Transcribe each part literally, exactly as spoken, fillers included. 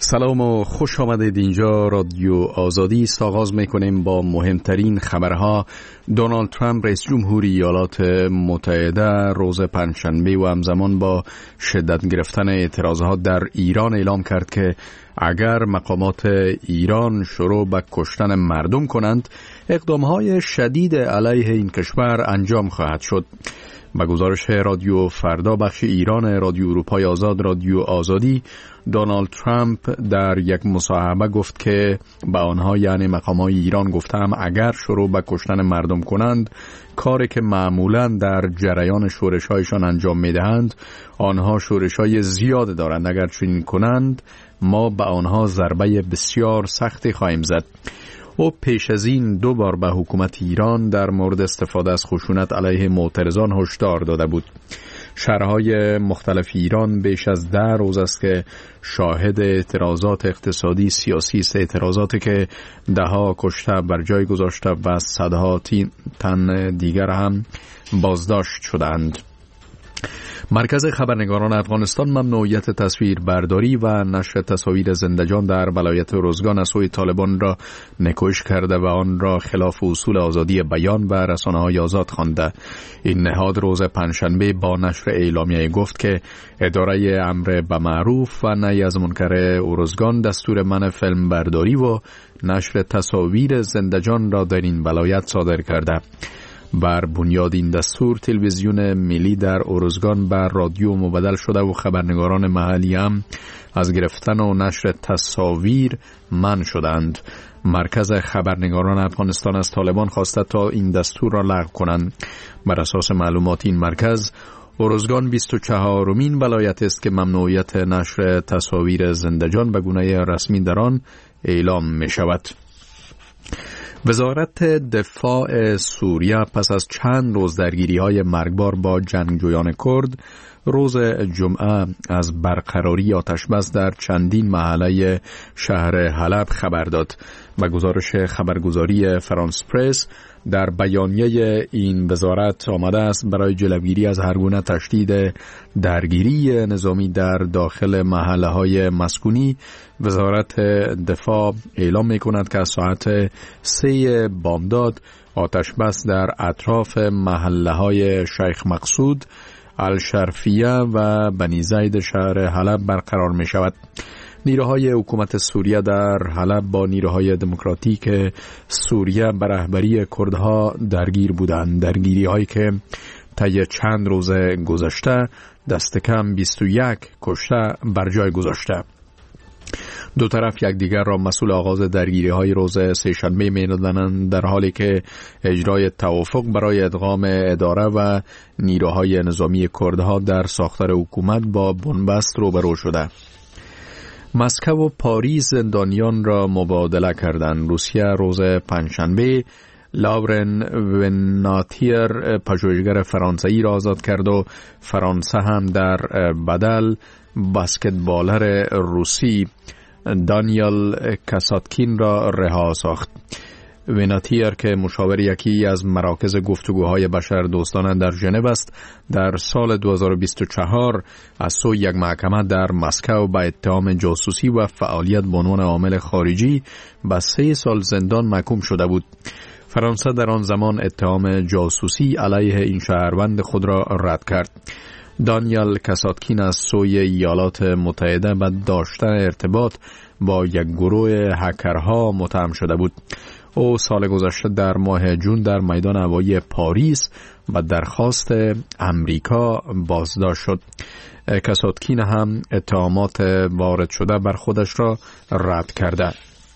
سلام و خوش آمدید. اینجا رادیو آزادی است. آغاز میکنیم با مهمترین خبرها. دونالد ترامپ رئیس جمهوری ایالات متحده روز پنجشنبه و همزمان با شدت گرفتن اعتراضات در ایران اعلام کرد که اگر مقامات ایران شروع به کشتن مردم کنند، اقدامهای شدید علیه این کشور انجام خواهد شد. با گزارش رادیو فردا بخش ایران رادیو اروپای آزاد رادیو آزادی، دونالد ترامپ در یک مصاحبه گفت که به آنها یعنی مقامات ایران گفتم اگر شروع به کشتن مردم کنند، کاری که معمولا در جریان شورش‌هایشان انجام می‌دهند، آنها شورش‌های زیاد دارند. اگر چنین کنند ما به آنها ضربه بسیار سختی خواهیم زد. او پیش از این دو بار به حکومت ایران در مورد استفاده از خشونت علیه معترضان هشدار داده بود. شهرهای مختلف ایران بیش از ده روز است که شاهد اعتراضات اقتصادی سیاسی است، اعتراضاتی که دهها کشته بر جای گذاشته و صدها تن دیگر هم بازداشت شدند. مرکز خبرنگاران افغانستان ممنوعیت تصویر برداری و نشر تصاویر زنده‌جان در ولایت ارزگان از سوی طالبان را نکوش کرده و آن را خلاف اصول آزادی بیان و رسانه‌های آزاد خوانده. این نهاد روز پنجشنبه با نشر اعلامیه گفت که اداره امر به معروف و نهی از منکر ارزگان دستور منع فیلم برداری و نشر تصاویر زنده‌جان را در این ولایت صادر کرده. بر بنیاد این دستور تلویزیون ملی در ارزگان بر رادیو مبدل شده و خبرنگاران محلی هم از گرفتن و نشر تصاویر منع شدند. مرکز خبرنگاران افغانستان از طالبان خواسته تا این دستور را لغو کنند. بر اساس معلومات این مرکز، ارزگان بیست و چهارمین ولایت است که ممنوعیت نشر تصاویر زنده‌جان به گونه رسمی در آن اعلام می شود. وزارت دفاع سوریه پس از چند روز درگیری‌های مرگبار با جنگجویان کرد روز جمعه از برقراری آتشبس در چندین محله شهر حلب خبر داد. به گزارش خبرگزاری فرانس پرس، در بیانیه این وزارت آمده است برای جلوگیری از هر گونه تشدید درگیری نظامی در داخل محله‌های مسکونی، وزارت دفاع اعلام می‌کند که از ساعت سه بامداد آتشبس در اطراف محله‌های شیخ مقصود، الشرفیه و بنی زید شهر حلب برقرار می شود. نیروهای حکومت سوریه در حلب با نیروهای دموکراتیک سوریه به رهبری کردها درگیر بودند. درگیری هایی که طی چند روز گذشته دست کم بیست و یک کشته بر جای گذاشته. دو طرف یکدیگر را مسئول آغاز درگیری های روز سه‌شنبه می‌دانند، در حالی که اجرای توافق برای ادغام اداره و نیروهای نظامی کردها در ساختار حکومت با بنبست روبرو شده. مسکو و پاریس زندانیان را مبادله کردند. روسیه روز پنجشنبه لاورن وناتیر پژوهشگر فرانسوی را آزاد کرد و فرانسه هم در بدل بسکتبالر روسی دانیل کاساتکین را رها ساخت. وناتیر که مشاور یکی از مراکز گفتگوهای بشر دوستانه در ژنو است، در سال دو هزار و بیست و چهار از سوی یک محکمه در مسکو به اتهام جاسوسی و فعالیت به عنوان عامل خارجی به سه سال زندان محکوم شده بود. فرانسه در آن زمان اتهام جاسوسی علیه این شهروند خود را رد کرد. دانیل کاساتکین از سوی ایالات متحده به داشتن ارتباط با یک گروه هکرها متهم شده بود. او سال گذشته در ماه جون در میدان هوایی پاریس به درخواست امریکا بازداشت شد. کاساتکین هم اتهامات وارد شده بر خودش را رد کرده.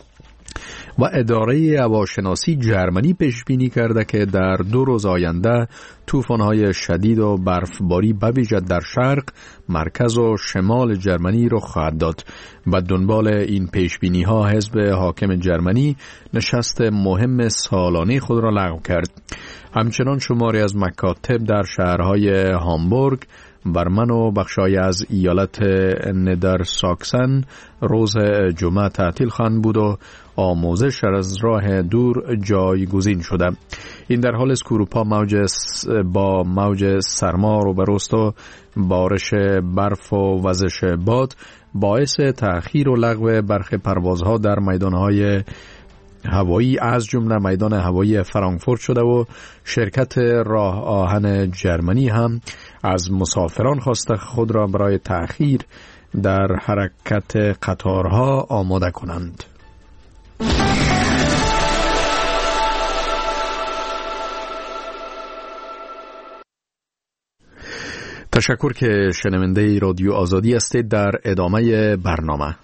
و اداره هواشناسی جرمنی پیش بینی کرده که در دو روز آینده طوفان‌های شدید و برفباری به ویژه در شرق، مرکز و شمال جرمنی رخ خواهد داد. به دنبال این پیش بینی‌ها حزب حاکم جرمنی نشست مهم سالانه خود را لغو کرد. همچنان شماری از مکاتب در شهرهای هامبورگ، برمن و بخشای از ایالت ندر ساکسن روز جمعه تعطیل خواهند بود و آموزش از راه دور جایگزین شده. این در حال است که اروپا موج با موج سرما روبروست و بارش برف و وزش باد باعث تأخیر و لغو برخی پروازها در میدانهای هوایی از جمله میدان هوایی فرانکفورت شده و شرکت راه آهن جرمنی هم از مسافران خواسته خود را برای تأخیر در حرکت قطارها آماده کنند. تشکر که شنونده رادیو آزادی هستید. در ادامه برنامه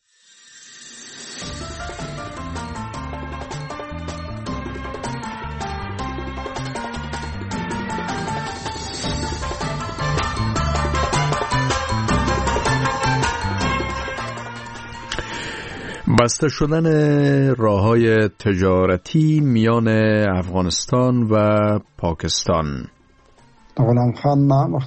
بسته شدن راه‌های تجارتی میان افغانستان و پاکستان. غلام خان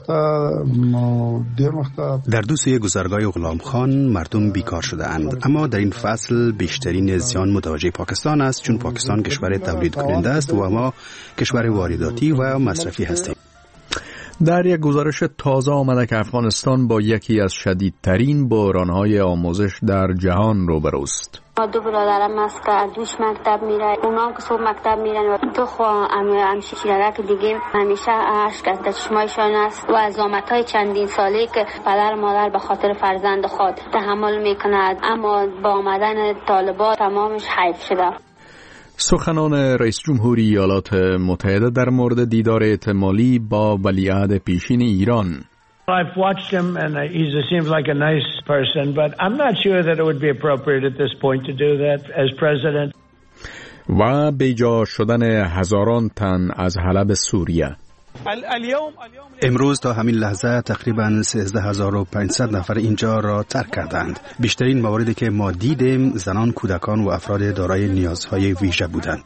در دو سوی گذرگاه غلام خان مردم بیکار شده اند، اما در این فصل بیشترین زیان متوجه پاکستان است، چون پاکستان کشور تولید کننده است و ما کشور وارداتی و مصرفی هستیم. در یک گزارش تازه آمده که افغانستان با یکی از شدیدترین بحران‌های آموزش در جهان روبروست. دو برادرم است که دوش مکتب میره، اونا هم که صبح مکتب میرن و دو خوا همشیرک دیگه همیشه اشک از چشمایشان است و از زحمت‌های چندین ساله که پدر مادر به خاطر فرزند خود تحمل میکند، اما با آمدن طالبان تمامش حیف شده. سخنان رئیس جمهوری ایالات متحده در مورد دیدار احتمالی با ولیعهد پیشین ایران. I've watched him and he seems like a nice person, but I'm not sure that it would be appropriate at this point to do that as president. و بیجا شدن هزاران تن از حلب سوریه. امروز تا همین لحظه تقریباً سیزده هزار و پانصد نفر اینجا را ترک کردند. بیشترین مواردی که ما دیدیم زنان، کودکان و افراد دارای نیازهای ویژه بودند.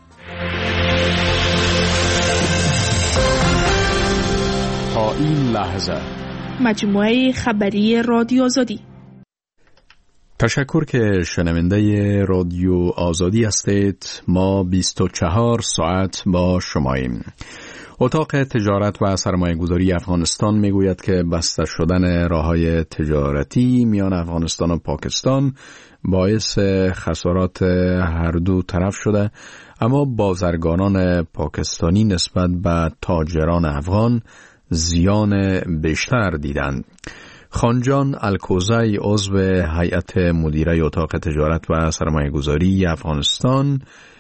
تا این لحظه مجموعه خبری رادیو آزادی. تشکر که شنونده رادیو آزادی هستید. ما بیست و چهار ساعت با شماییم. اتاق تجارت و سرمایه‌گذاری افغانستان میگوید که بسته شدن راه‌های تجارتی میان افغانستان و پاکستان باعث خسارات هر دو طرف شده، اما بازرگانان پاکستانی نسبت به تاجران افغان زیان بیشتر دیدند. خانجان الکوزی عضو هیئت مدیره اتاق تجارت و سرمایه‌گذاری افغانستان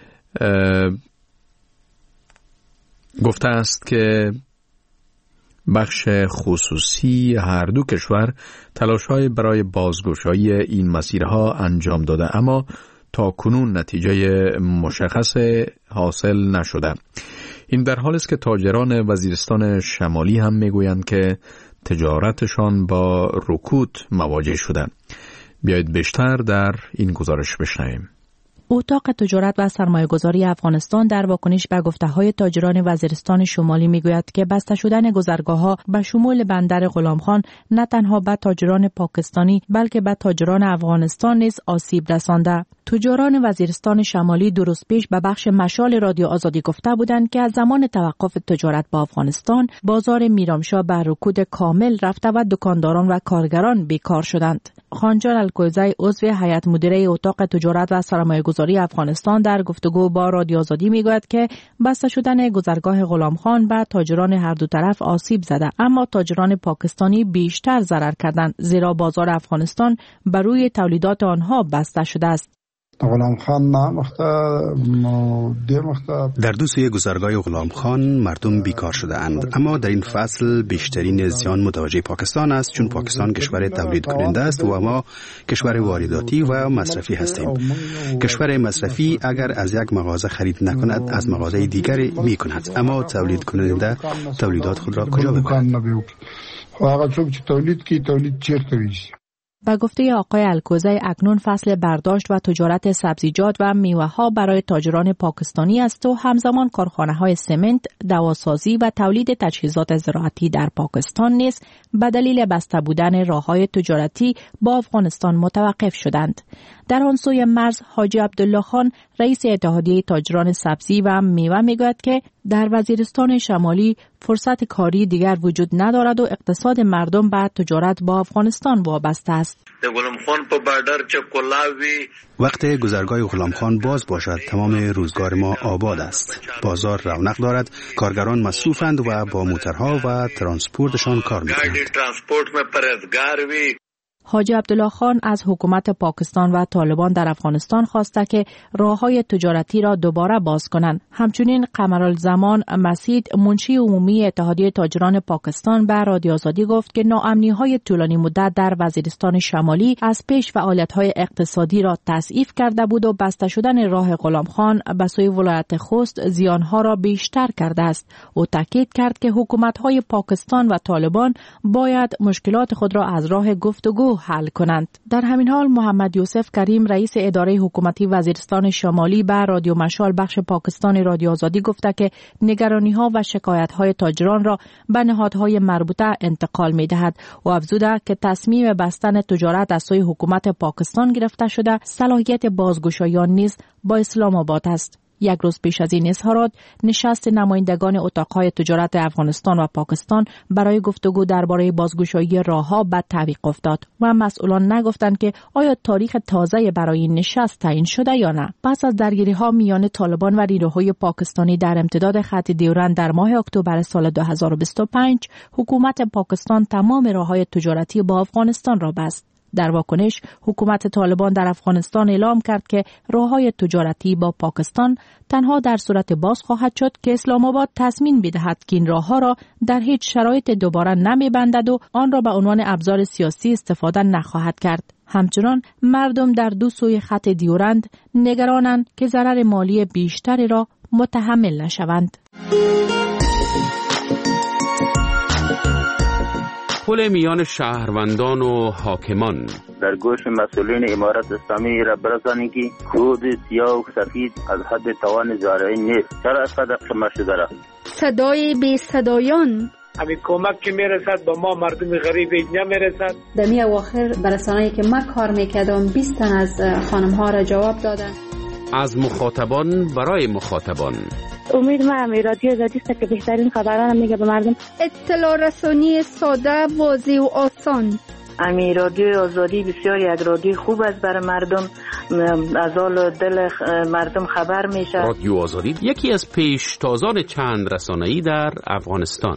گفته است که بخش خصوصی هر دو کشور تلاش‌های برای بازگشایی این مسیرها انجام داده، اما تا کنون نتیجه مشخص حاصل نشده. این در حالی است که تاجران وزیرستان شمالی هم میگویند که تجارتشان با رکود مواجه شده. بیایید بیشتر در این گزارش بشنویم. اتاق تجارت و سرمایه‌گذاری افغانستان در واکنش به گفته‌های تاجران وزیرستان شمالی میگوید که بسته شدن گذرگاه‌ها به شمول بندر غلام خان نه تنها به تاجران پاکستانی بلکه به تاجران افغانستان نیز آسیب رسانده. تجاران وزیرستان شمالی دو روز پیش به بخش مشال رادیو آزادی گفته بودند که از زمان توقف تجارت با افغانستان بازار میرامشاه به رکود کامل رفته و دکانداران و کارگران بیکار شدند. خانجان الکوزی عضو هیئت مدیره اتاق تجارت و سرمایه‌گذاری افغانستان در گفتگو با رادیو آزادی میگوید که بسته شدن گذرگاه غلام خان به تاجران هر دو طرف آسیب زده، اما تاجران پاکستانی بیشتر ضرر کردند، زیرا بازار افغانستان بر روی تولیدات آنها بسته شده است. غلام خان در دو سوی گذرگاه غلام خان مردم بیکار شده اند، اما در این فصل بیشترین زیان متوجه پاکستان است، چون پاکستان کشور تولید کننده است و ما کشور وارداتی و مصرفی هستیم. کشور مصرفی اگر از یک مغازه خرید نکند از مغازه دیگری می کند، اما تولید کننده تولیدات خود را کجا ببرد؟ هغه څوک چې تولید کوي تولید چیرته ویشي. به گفته آقای الکوزی اکنون فصل برداشت و تجارت سبزیجات و میوه ها برای تاجران پاکستانی است و همزمان کارخانه های سمنت، دواسازی و تولید تجهیزات زراعتی در پاکستان نیز به دلیل بسته بودن راه‌های تجارتی با افغانستان متوقف شدند. در آن سوی مرز حاجی عبدالله خان رئیس اتحادیه تاجران سبزی و میوه میگوید که در وزیرستان شمالی فرصت کاری دیگر وجود ندارد و اقتصاد مردم به تجارت با افغانستان وابسته است. وقت گذرگاه غلام خان باز باشد تمام روزگار ما آباد است. بازار رونق دارد، کارگران مصروفند و با موترها و ترانسپورتشان کار می‌کنند. حاجی عبدالله خان از حکومت پاکستان و طالبان در افغانستان خواسته که راه‌های تجارتی را دوباره باز کنند. همچنین قمرالزمان مسید منشی عمومی اتحادیه تاجران پاکستان به رادیو آزادی گفت که ناامنی‌های طولانی مدت در وزیرستان شمالی از پیش فعالیت‌های اقتصادی را تضعیف کرده بود و بسته شدن راه غلام خان به سوی ولایت خوست زیان‌ها را بیشتر کرده است. او تاکید کرد که حکومت‌های پاکستان و طالبان باید مشکلات خود را از راه گفتگو حل کنند. در همین حال محمد یوسف کریم رئیس اداره حکومتی وزیرستان شمالی به رادیو مشال بخش پاکستان رادیو آزادی گفته که نگرانی‌ها و شکایت‌های تاجران را به نهادهای مربوطه انتقال می‌دهد و افزوده که تصمیم بستن تجارت از سوی حکومت پاکستان گرفته شده صلاحیت بازگشایی نیز با اسلام آباد است. یک روز پیش از این اظهارات نشست نمایندگان اتاقهای تجارت افغانستان و پاکستان برای گفتگو درباره بازگشایی راه‌ها به تعویق افتاد و مسئولان نگفتند که آیا تاریخ تازه برای این نشست تعیین شده یا نه. پس از درگیری‌ها میان طالبان و نیروهای پاکستانی در امتداد خط دیورند در ماه اکتبر سال دو هزار و بیست و پنج حکومت پاکستان تمام راه‌های تجارتی با افغانستان را بست. در واکنش حکومت طالبان در افغانستان اعلام کرد که راه‌های تجارتی با پاکستان تنها در صورت باز خواهد شد که اسلام آباد تضمین بدهد که این راه‌ها را در هیچ شرایط دوباره نمی‌بندد و آن را به عنوان ابزار سیاسی استفاده نخواهد کرد. همچنان مردم در دو سوی خط دیورند نگرانند که ضرر مالی بیشتری را متحمل نشوند. پل میان شهروندان و حاکمان در گوش مسئولین امارت اسلامی را برسانید که کود سیاه و سفید از حد توان زارعین نیست. چرا اصلا شما شده را صدای بی صدایان همین کمک که میرسد با ما مردم غریب نمیرسد. در می اواخر برسانه‌ای که من کار میکردم بیست تن از خانم ها را جواب دادن. از مخاطبان برای مخاطبان. امید ما امی رادیو آزادی است که بهترین خبران میگه به مردم. اطلاع رسانی ساده، واضح و آسان. امی رادیو آزادی بسیار یک رادیو خوب است برای مردم، از حال دل مردم خبر میشه. رادیو آزادی یکی از پیشتازان چند رسانه‌ای در افغانستان.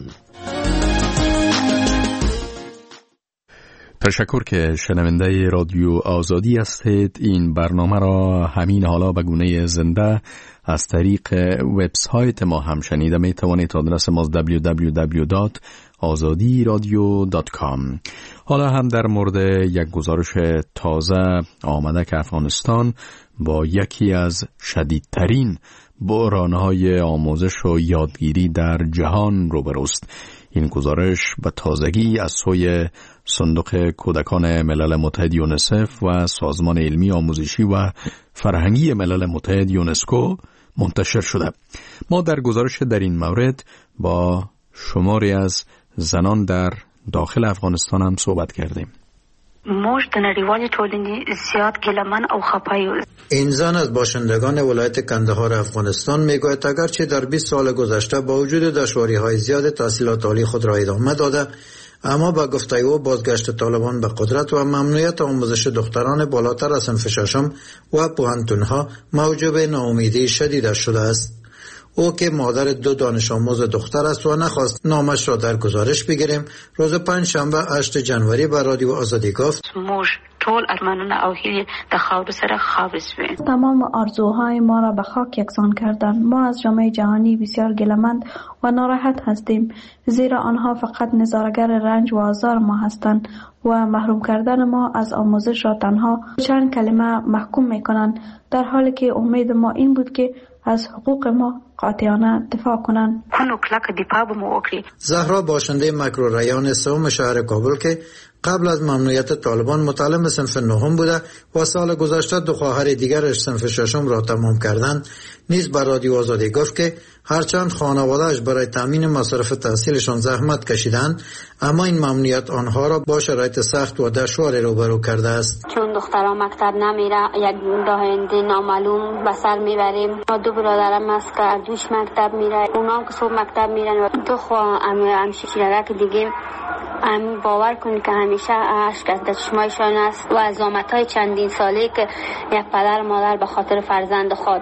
تشکر که شنونده رادیو آزادی هستید. این برنامه را همین حالا به گونه زنده از طریق وبسایت ما هم شنیده می توانید. آدرس ما دبلیو دبلیو دبلیو دات آزادی رادیو دات کام. حالا هم در مورد یک گزارش تازه آمده که افغانستان با یکی از شدیدترین بحران‌های آموزش و یادگیری در جهان روبروست. این گزارش به تازگی از سوی صندوق کودکان ملل متحد یونسف و سازمان علمی آموزشی و فرهنگی ملل متحد یونسکو منتشر شده. ما در گزارش در این مورد با شماری از زنان در داخل افغانستان هم صحبت کردیم. موږ د نړیوالې ټولنې زیات ګیلمن او خفه یو. این زن از باشندگان ولایت کندهار افغانستان میگوید اگرچه در بیست سال گذشته با وجود دشواری‌های زیاد تحصیلات عالی خود را ادامه داده، اما با گفته او بازگشت طالبان به قدرت و ممنوعیت آموزش دختران بالاتر از صنف ششم و پوهنتون‌ها موجب ناامیدی شدید شده است. او که مادر دو دانش آموز دختر است و نخواست نامش را در گزارش بگیریم، روز پنج شنبه هشت جنوری به رادیو آزادی گفت موږ ټول ارمانونه او هیلې د خاورو سره خاورې شوې. تمام آرزوهای ما را به خاک یکسان کردند. ما از جامعه جهانی بسیار گله‌مند و ناراحت هستیم، زیرا آنها فقط نظاره‌گر رنج و آزار ما هستند و محروم کردن ما از آموزش را تنها چند کلمه محکوم می‌کنند، در حالی که امید ما این بود که از حقوق ما قاطعانه دفاع کنند. زهرا باشنده مکرو ریان سوم شهر کابل که قبل از ممنوعیت طالبان متعلم صنف نهم بوده و سال گذشته دو خواهر دیگرش صنف ششم را تمام کردند. نیز بر رادیو آزادی گفت که هرچند خانواده‌اش برای تامین مصارف تحصیلشان زحمت کشیدند، اما این ممنوعیت آنها را با شرایط سخت و دشواری روبرو کرده است. چون دخترها مکتب نمیره، یک راهنده نامعلوم به سر میبریم. دو برادرم است که دوش مکتب میره، اونا که صبح مکتب میرن و دو خوا همشیرک دیگه هم باور کنید که همیشه اشک از چشمایشان است و عزامت‌های چندین ساله که یک پدر مادر به خاطر فرزند خود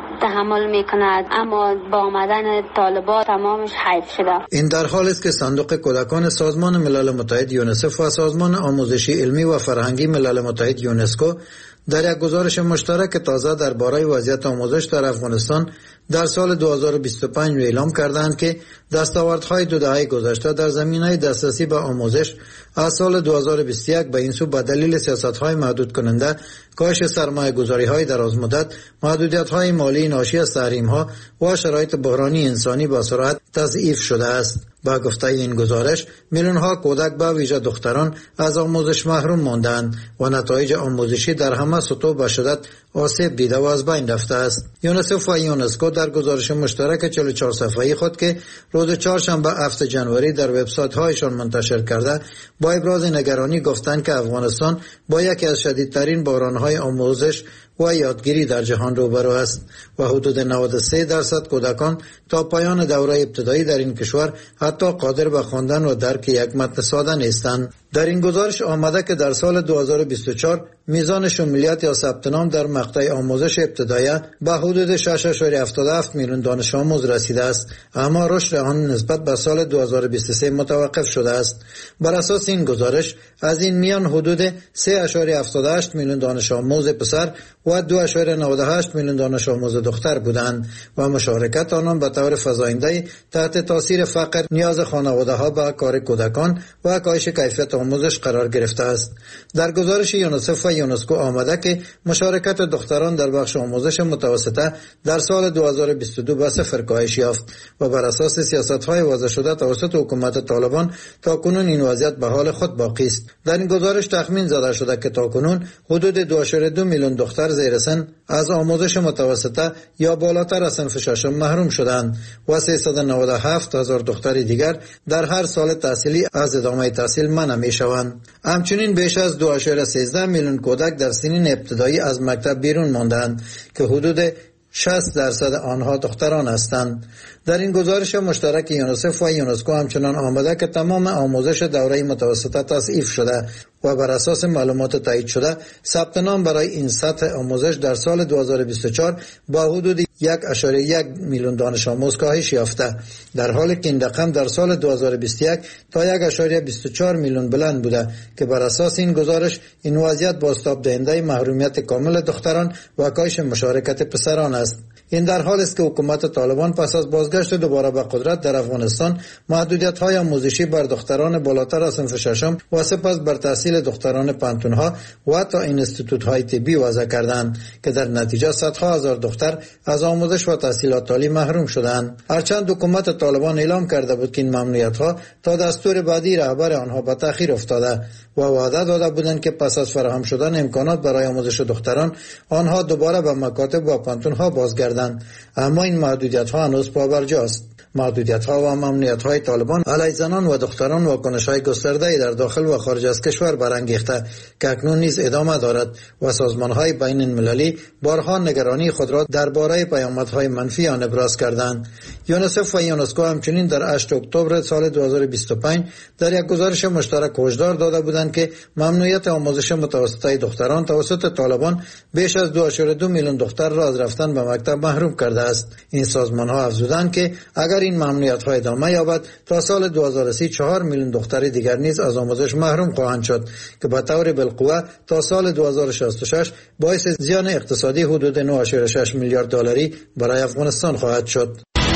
تحمل میکند، اما با آمدن طالبان تمامش حیف شده. این در حالی است که صندوق کودکان سازمان ملل متحد یونیسف و سازمان آموزشی علمی و فرهنگی ملل متحد یونسکو در یک گزارش مشترک تازه درباره وضعیت آموزش در افغانستان در سال دو هزار و بیست و پنج اعلام کردند که دستاوردهای دو دهه گذشته در زمینه دسترسی به آموزش از سال دو هزار و بیست و یک به این سو به دلیل سیاست‌های محدود کننده، کاهش سرمایه‌گذاری‌های درازمدت، محدودیت‌های مالی ناشی از تحریم‌ها و شرایط بحرانی انسانی با سرعت تضعیف شده است. با گفته این گزارش، میلیون‌ها کودک به ویژه دختران از آموزش محروم ماندند و نتایج آموزشی در همه سطوح به شدت آسیب دیده و از بین رفته است. یونیسف و یونسکو در گزارش مشترک چهل و چهار صفحه‌ای خود که روز چهارشنبه هفتم ژانویه در وبسایت‌هایشان منتشر کرده، با ابراز نگرانی گفتند که افغانستان با یکی از شدیدترین بحران‌های آموزش و یادگیری در جهان روبرو است و حدود نود و سه درصد کودکان تا پایان دوره ابتدایی در این کشور حتی قادر به خواندن و درک یک متن ساده نیستند. در این گزارش آمده که در سال دو هزار و بیست و چهار میزان شمولیت یا ثبت نام در مقطع آموزش ابتدایی به حدود شش ممیز هفتاد و هفت میلیون دانش آموز رسیده است، اما رشد آن نسبت به سال دو هزار و بیست و سه متوقف شده است. بر اساس این گزارش از این میان حدود سه ممیز هفتاد و هشت میلیون دانش آموز پسر و دو ممیز نود و هشت میلیون دانش آموز دختر بودند و مشارکت آنان به طور فزاینده تحت تاثیر فقر، نیاز خانواده‌ها به کار کودکان و کاهش کیفیت آموزش قرار گرفته است. در گزارش یونیسف و یونسکو آمده که مشارکت دختران در بخش آموزش متوسطه در سال دو هزار و بیست و دو به صفر کاهش یافت و بر اساس سیاست‌های وضع شده توسط حکومت طالبان تاکنون این وضعیت به حال خود باقی است. در این گزارش تخمین زده شده که تاکنون حدود دو ممیز دو میلیون دختر زیر سن از آموزش متوسطه یا بالاتر از صنف ششم محروم شدند و سیصد و نود و هفت هزار دختر دیگر در هر سال تحصیلی از ادامه تحصیل منع می‌شوند. همچنین بیش از دو ممیز سیزده میلیون کودک در سنین ابتدایی از مکتب بیرون ماندند که حدود شصت درصد آنها دختران هستند. در این گزارش مشترک یونیسف و یونسکو همچنان آمده که تمام آموزش دوره متوسطه تضعیف شده و بر اساس معلومات تایید شده ثبت نام برای این سطح آموزش در سال دو هزار و بیست و چهار با حدود یک ممیز یک میلیون دانش آموز کاهش یافته، در حالی که این رقم در سال دو هزار و بیست و یک تا یک ممیز بیست و چهار میلیون بلند بوده که بر اساس این گزارش این وضعیت بازتاب دهنده محرومیت کامل دختران و کاهش مشارکت پسران است. این در حالی است که حکومت طالبان پس از بازگشت دوباره به قدرت در افغانستان محدودیت‌های آموزشی بر دختران بالاتر از صنف ششم و سپس بر تحصیل دختران پانتون‌ها و تا اینستیتوت‌های طبی وضع کردند که در نتیجه صدها هزار دختر از آموزش و تحصیلات عالی محروم شدند. هرچند حکومت طالبان اعلام کرده بود که این ممنوعیت‌ها تا دستور بعدی رهبر آنها به تأخیر افتاده و وعده داده بودند که پس از فراهم شدن امکانات برای آموزش دختران آنها دوباره به مکاتب و پانتون‌ها بازگردند، اما این محدودیت‌ها هنوز پابرجاست. محدودیت‌ها و ممنوعیت‌های طالبان علیه زنان و دختران واکنش‌های گسترده‌ای در داخل و خارج از کشور برانگیخته که اکنون نیز ادامه دارد و سازمان‌های بین المللی بارها نگرانی خود را درباره پیامدهای منفی آن ابراز کردند. یونیسف و یونسکو همچنین در هشتم اکتبر سال دو هزار و بیست و پنج در یک گزارش مشترک هشدار داده بودند که ممنوعیت آموزش متوسطه دختران توسط طالبان بیش از دو ممیز دو میلیون دختر را از رفتن به مکتب محروم کرده است. این سازمان‌ها افزودند که اگر این ممنوعیت‌ها ادامه یابد تا سال دو هزار و سی چهار میلیون دختر دیگر نیز از آموزش محروم خواهند شد که به طور بالقوه تا سال دو هزار و شصت و شش باعث زیان اقتصادی حدود نه ممیز شش میلیارد دلاری برای افغانستان خواهد شد.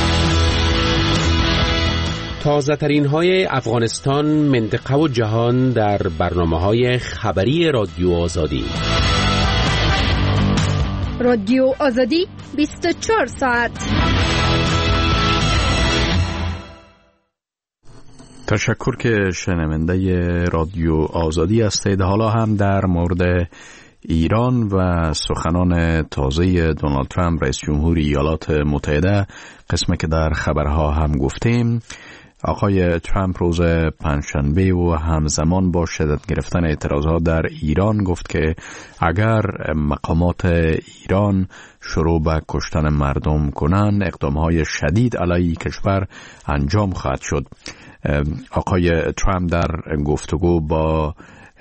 تازه ترین های افغانستان، منطقه و جهان در برنامه های خبری رادیو آزادی. رادیو آزادی بیست و چهار ساعت. تشکر که شنونده رادیو آزادی هستید. حالا هم در مورد ایران و سخنان تازه دونالد ترامپ رئیس جمهور ایالات متحده، قسمی که در خبرها هم گفتیم. آقای ترامپ روز پنجشنبه و همزمان با شدت گرفتن اعتراضات در ایران گفت که اگر مقامات ایران شروع به کشتن مردم کنند، اقدامهای شدید علیه کشور انجام خواهد شد. آقای ترامپ در گفتگو با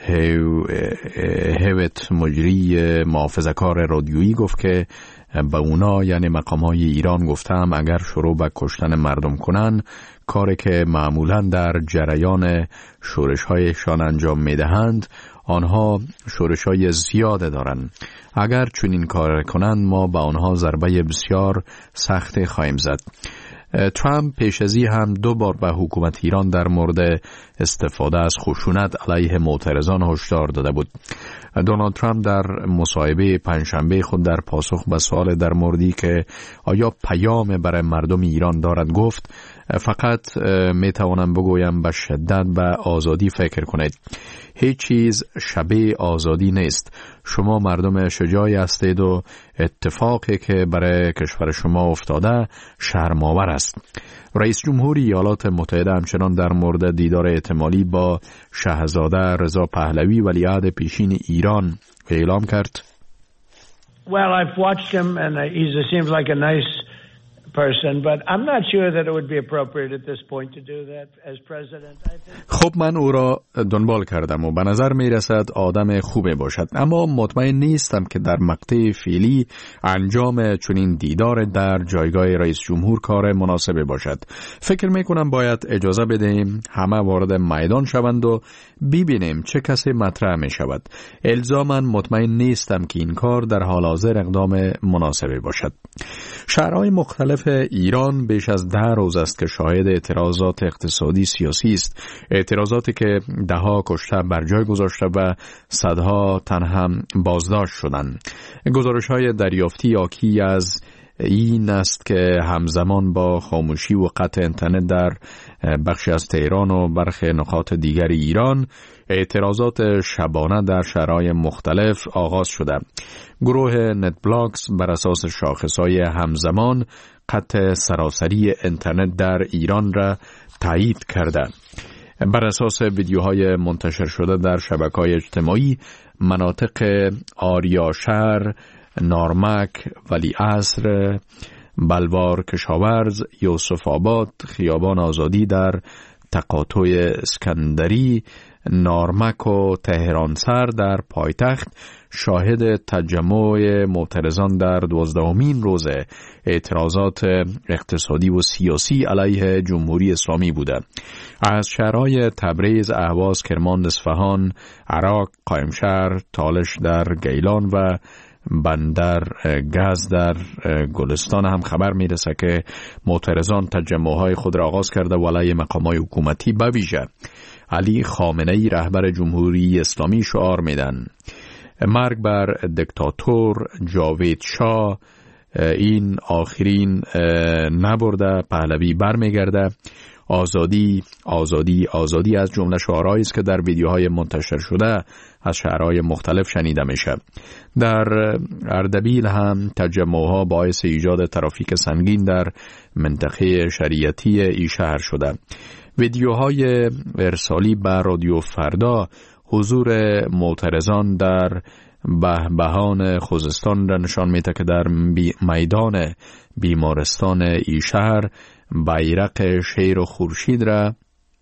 هیوت مجری محافظه‌کار رادیویی گفت که به اونا یعنی مقام‌های ایران گفتم اگر شروع به کشتن مردم کنن، کاری که معمولاً در جریان شورش‌هایشان انجام می‌دهند، آنها شورش‌های زیاده دارند. اگر چنین کار کنند ما به آنها ضربه بسیار سخت خواهیم زد. ترامپ پیش ازی هم دو بار به حکومت ایران در مورد استفاده از خشونت علیه معترضان هشدار داده بود. دونالد ترامپ در مصاحبه پنجشنبه خود در پاسخ به سوال در موردی که آیا پیام برای مردم ایران دارد گفت فقط می توانم بگویم به شدت به آزادی فکر کنید. هیچ چیز شبیه آزادی نیست. شما مردم شجاعی هستید و اتفاقی که برای کشور شما افتاده شرم‌آور است. رئیس جمهور ایالات متحده همچنان در مورد دیدار احتمالی با شاهزاده رضا پهلوی ولیعهد پیشین ایران اعلام کرد. Well, I've watched him and he seems like a nice person, but I'm not sure that it would be appropriate at this point to do that as president. I think... خب من او را دنبال کردم و به نظر می رسد آدم خوبه باشد، اما مطمئن نیستم که در مقطع فعلی انجام چنین دیدار در جایگاه رئیس جمهور کار مناسبه باشد. فکر می کنم باید اجازه بدهیم همه وارد میدان شوند و ببینیم چه کسی مطرح می شود. الزاما مطمئن نیستم که این کار در حال حاضر اقدام مناسبه باشد. شهرهای مختلف ایران بیش از ده روز است که شاهد اعتراضات اقتصادی سیاسی است. اعتراضاتی که دهها کشته بر جای گذاشته و صدها تن هم بازداشت شدند. گزارش‌های دریافتی حاکی از این است که همزمان با خاموشی و قطع اینترنت در بخشی از تهران و برخی نقاط دیگر ایران، اعتراضات شبانه در شهرهای مختلف آغاز شده. گروه نت بلاکس بر اساس شاخصهای همزمان قطع سراسری اینترنت در ایران را تایید کرده. بر اساس ویدیوهای منتشر شده در شبکه‌های اجتماعی، مناطق آریاشهر، نارمک، ولیعصر، بلوار کشاورز، یوسف آباد، خیابان آزادی در تقاطع اسکندری، نارمک و تهران سر در پایتخت شاهد تجمع معترضان در دوازدهمین روز اعتراضات اقتصادی و سیاسی علیه جمهوری اسلامی بوده. از شهرهای تبریز، اهواز، کرمان، اصفهان، عراق، قائمشهر، تالش در گیلان و بندر گز در گلستان هم خبر میرسه که معترضان تجمعهای خود را آغاز کرده و علیه مقامات حکومتی به ویژه علی خامنه‌ای رهبر جمهوری اسلامی شعار میدن: مرگ بر دکتاتور جاوید شاه، این آخرین نبرده، پهلوی برمیگرده، آزادی آزادی آزادی از جمله شعارهایی است که در ویدیوهای منتشر شده از شهرهای مختلف شنیده میشه. در اردبیل هم تجمعها باعث ایجاد ترافیک سنگین در منطقه شریعتی این شهر شده. ویدیوهای ارسالی به رادیو فردا حضور معترضان در بهبهان خوزستان را نشان میده که در میدان بیمارستان ای شهر بیرق شیر و خورشید را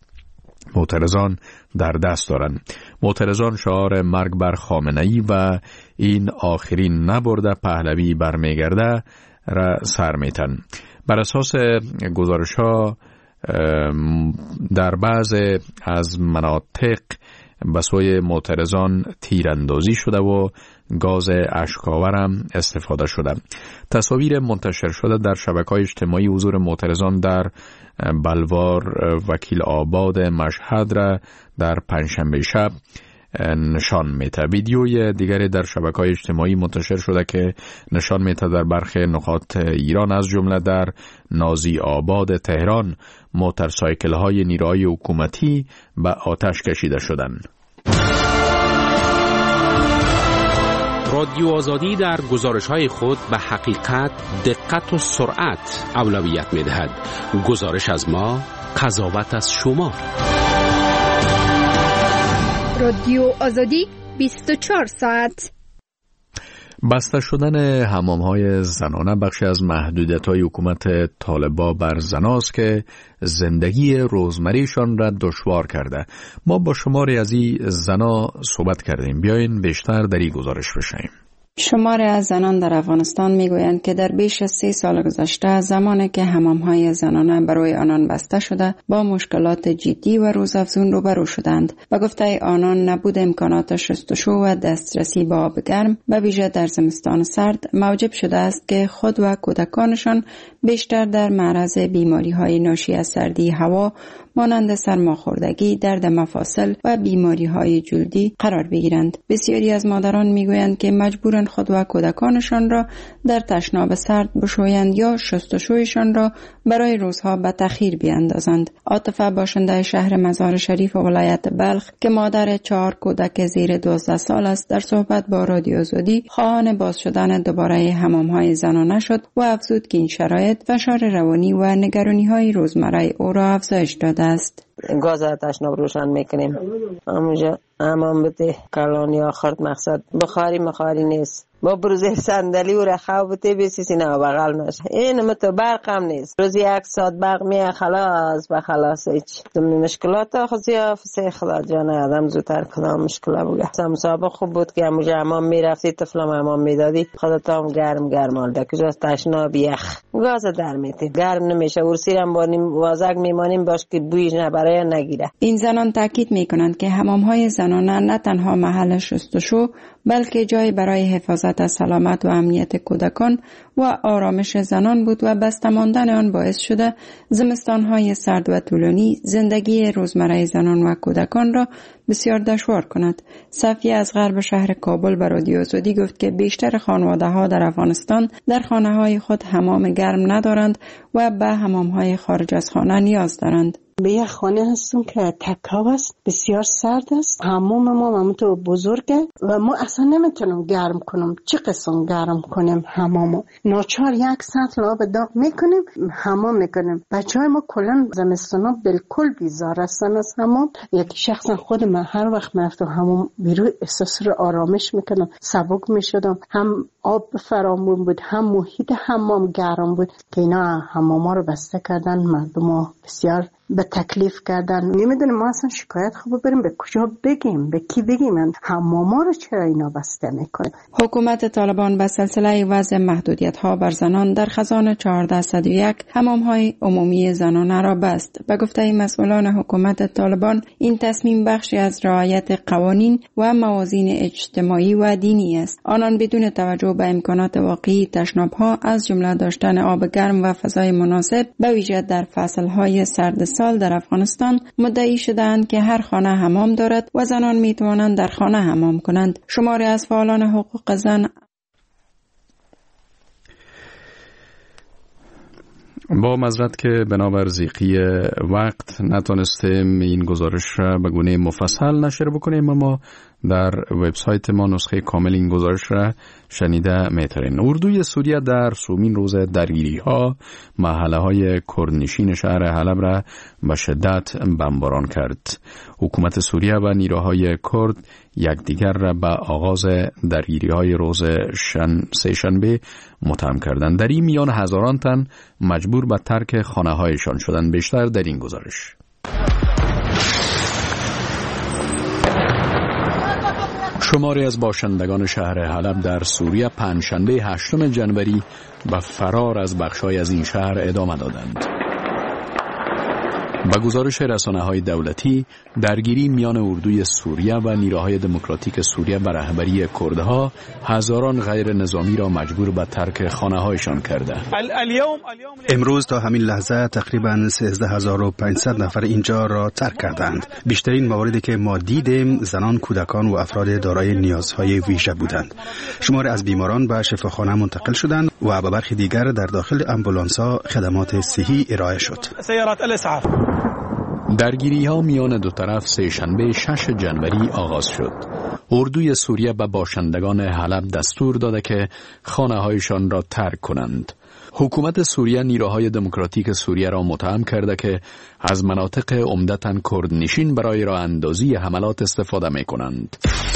معترضان در دست دارند. معترضان شعار مرگ بر خامنه‌ای و این آخرین نبرده پهلوی برمیگرده را سر میتن. بر اساس گزارش ها در بعض از مناطق به سوی معترضان تیراندازی شده و گاز اشک‌آور هم استفاده شده. تصاویر منتشر شده در شبکه‌های اجتماعی حضور معترضان در بلوار وکیل آباد مشهد را در پنجشنبه شب نشان میده. ویدیوی دیگری در شبکه‌های اجتماعی منتشر شده که نشان میده در برخی نقاط ایران از جمله در نازی آباد تهران موتورسایکل‌های نیروهای حکومتی به آتش کشیده شدند. رادیو آزادی در گزارش‌های خود به حقیقت، دقت و سرعت اولویت می‌دهد. گزارش از ما، قضاوت از شما. رادیو آزادی بیست و چهار ساعت. بسته شدن حمام‌های زنانه بخشی از محدودیت‌های حکومت طالبان بر زناست که زندگی روزمریشان را دشوار کرده. ما با شماری از این زنا صحبت کردیم. بیاین بیشتر در این گزارش بشیم. شماری از زنان در افغانستان میگویند که در بیش از سی سال گذشته زمانی که حمام‌های زنانه برای آنان بسته شده با مشکلات جدی و روزافزون روبرو شدند. به گفته آنان نبود امکانات شستشو و دسترسی به آب گرم به ویژه در زمستان سرد موجب شده است که خود و کودکانشان بیشتر در معرض بیماری‌های ناشی از سردی هوا مانند سرماخوردگی، درد مفاصل و بیماری‌های جلدی قرار بگیرند. بسیاری از مادران میگویند که مجبورند خود و کودکانشان را در تشناب سرد بشویند یا شستشویشان را برای روزها به تأخیر بیاندازند. عاطفه باشنده شهر مزار شریف ولایت بلخ که مادر چهار کودک زیر دوازده سال است در صحبت با رادیو آزادی خواهان باز شدن دوباره حمام‌های زنانه شد و افزود که این شرایط فشار روانی و نگرانی‌های روزمره او را افزایش داده است. گاز تشناب روشن میکنیم همونجا حمام بده کلانی آخر مقصد بخاری مخاری نیست با بروزه صندلی و رخاو بده بیسیسی نه بغل نشه. این متو برق هم نیست، روزی یک ساعت برق میه خلاص به خلاص هیچ دمی مشکلات آخذی آفسه خدا جان آدم زودتر کدام مشکله بگه. مسابقه خوب بود که همونجا حمام میرفتی طفلم حمام میدادی خودت هم گرم گرم آلده کجا تشناب یخ گاز در میتی گرم نمیشه ورسی هم با نیم وازک میمانیم باش که بویش نبرای نگیره. این زنان تاکید میکنند که حمام‌های زنانه نه تنها محل شستشو بلکه جای برای حفاظت از سلامت و امنیت کودکان و آرامش زنان بود و بسته ماندن آن باعث شده زمستان‌های سرد و طولانی زندگی روزمره زنان و کودکان را بسیار دشوار کند. صفیه از غرب شهر کابل به رادیو آزادی گفت که بیشتر خانواده‌ها در افغانستان در خانه‌های خود حمام گرم ندارند و به حمام‌های خارج از خانه نیاز دارند. به یک خانه هستم که تکاو است، بسیار سرد است. حمام ما همونطور بزرگه و ما اصلا نمیتونم گرم کنم. چه قسم گرم کنیم حمامو؟ ناچار یک ساعت لاب داغ میکنیم حمام میکنیم. بچهای ما کلا زمستونا بالکل بیزار هستن از حمام. یک شخصا خود من هر وقت میرفتم حمام بیرون احساس رو آرامش میکنم، سبک میشدم. هم آب فراوون بود هم محیط حمام گرم بود که اینا حماما رو بسته کردن، مردم بسیار به تکلیف کردن. نمیدونم ما اصلا شکایت خوب بریم به کجا بگیم، به کی بگیم؟ حماما رو چرا اینا بسته میکنه؟ حکومت طالبان به سلسله وضع محدودیت ها بر زنان در خزان چهارده صد و یک حمام های عمومی زنانه را بست. به گفته مسئولان حکومت طالبان این تصمیم بخشی از رعایت قوانین و موازین اجتماعی و دینی است. آنان بدون توجه به امکانات واقعی تشناب ها از جمله داشتن آب گرم و فضای مناسب به ویژه در فصل های سرد سال در افغانستان مدعی شدند که هر خانه حمام دارد و زنان می توانند در خانه حمام کنند. شماری از فعالان حقوق زن با معذرت که بنابر ضیقی وقت نتونستیم این گزارش را به گونه مفصل نشر بکنیم، اما در وبسایت ما نسخه کامل این گزارش را شنیده میترین. اردوی سوریه در سومین روز درگیری ها محله های کردنشین شهر حلب را به شدت بمباران کرد. حکومت سوریه و نیروهای کرد یکدیگر را به آغاز درگیری های روز شن... سه شنبه متهم کردند. در این میان هزاران تن مجبور به ترک خانه هایشان شدند. بیشتر در این گزارش. شماری از باشندگان شهر حلب در سوریه پنجشنبه هشتم جنوری به فرار از بخشای از این شهر ادامه دادند. با گزارش رسانه‌های دولتی، درگیری میان اردوی سوریه و نیروهای دموکراتیک سوریه و رهبری کردها هزاران غیر نظامی را مجبور به ترک خانه‌هایشان کرده. امروز تا همین لحظه تقریباً سیزده هزار و پانصد نفر اینجا را ترک کردند. بیشترین مواردی که ما دیدیم زنان، کودکان و افراد دارای نیازهای ویژه بودند. شمار از بیماران به شفاخانه منتقل شدند و به برخی دیگر در داخل آمبولانس‌ها خدمات صحی ارائه شد. درگیری ها میان دو طرف سه شنبه شش جنوری آغاز شد. اردوی سوریه به باشندگان حلب دستور داده که خانه هایشان را ترک کنند. حکومت سوریه نیروهای دموکراتیک سوریه را متهم کرده که از مناطق عمدتاً کردنشین برای راه اندازی حملات استفاده می کنند.